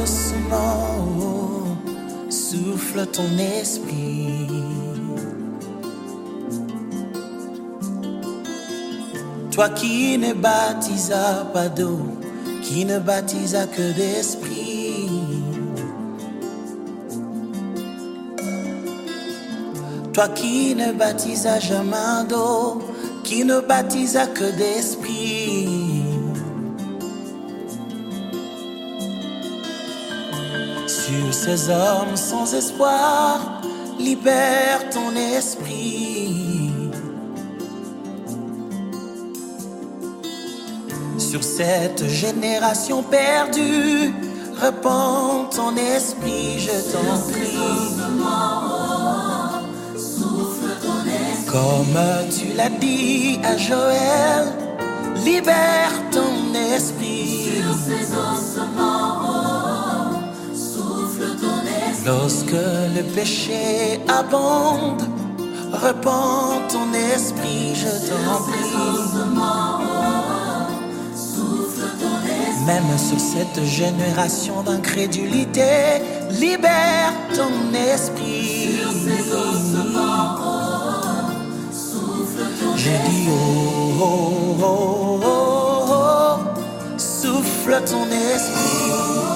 ossements, souffle ton esprit. Toi qui ne baptisas pas d'eau, qui ne baptisas que d'esprit. Toi qui ne baptisas jamais d'eau, qui ne baptisas que d'esprit. Sur ces hommes sans espoir, libère ton esprit. Sur cette génération perdue, répands ton esprit, je t'en prie. Comme tu l'as dit à Joël, libère ton esprit. Sur ces ossements, souffle ton esprit. Lorsque le péché abonde, répands ton esprit, je t'en prie. Même sur cette génération d'incrédulité, libère ton esprit. J'ai dit oh, oh, oh, oh, oh, souffle ton esprit.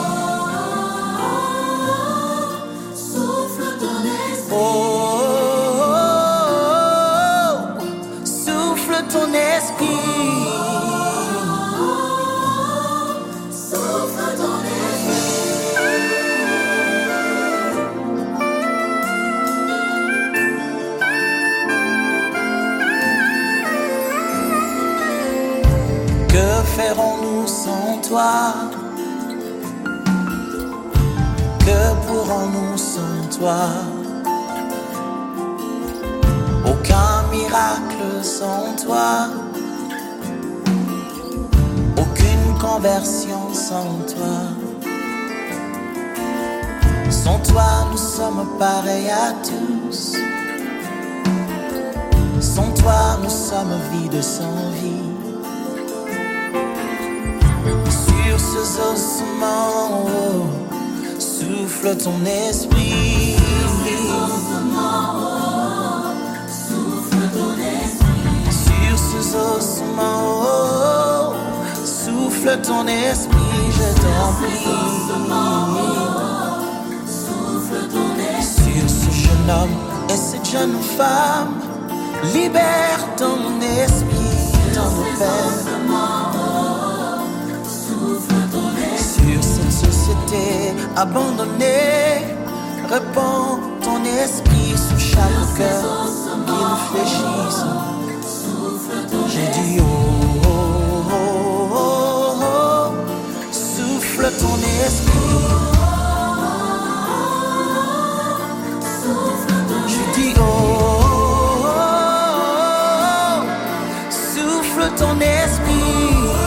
Souffle ton esprit. Oh, oh, oh, souffle ton esprit. Que ferons-nous sans toi? Que pourrons-nous sans toi? Aucun miracle sans toi, aucune conversion sans toi. Sans toi, nous sommes pareils à tous. Sans toi, nous sommes vides sans vie. Sur ces ossements, oh, souffle ton esprit. Sur ces ossements, oh, souffle ton esprit, je t'en prie. Sur ce jeune homme et cette jeune femme, libère ton esprit, ton Père. Sur cette société abandonnée, répands ton esprit sur chaque cœur qu'il fléchisse. J'ai dit oh, oh, oh, oh, oh, souffle ton esprit. J'ai dit oh, oh, oh, souffle ton esprit.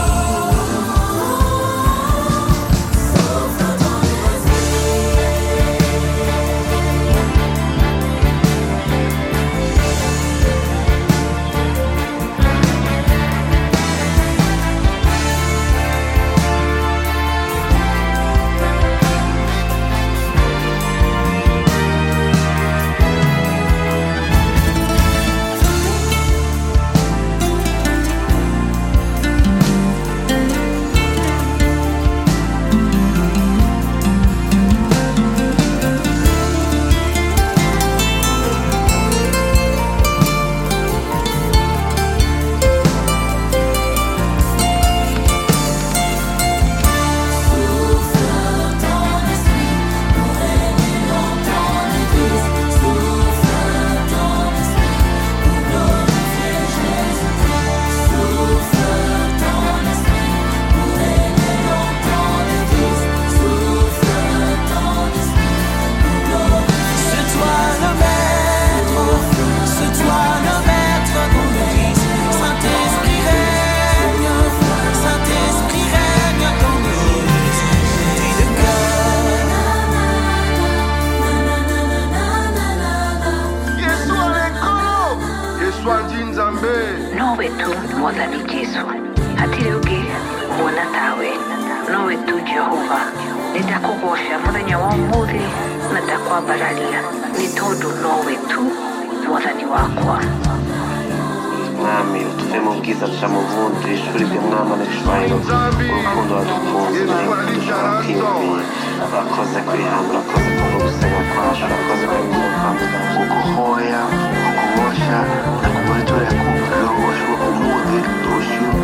Nowe tu mwazali Jesu, hatireuge huona tawe, nowe tu Jehova, nitakugosha muthenya wa umuthi na ndakwambararia ni tondu nowe tu mwathani wakwa. Mwami utuve mu bwiza tuja mu bundi ishuri ry'umwami n'icubahiro urukundo wadukunze dushobora kwiyumvira. Urakoze kwihana, urakoze kuva gusenga kwacu, urakoze kwimuka ukuhoya ukubosha na kuboletora yakumva lobosha umuthi tushyu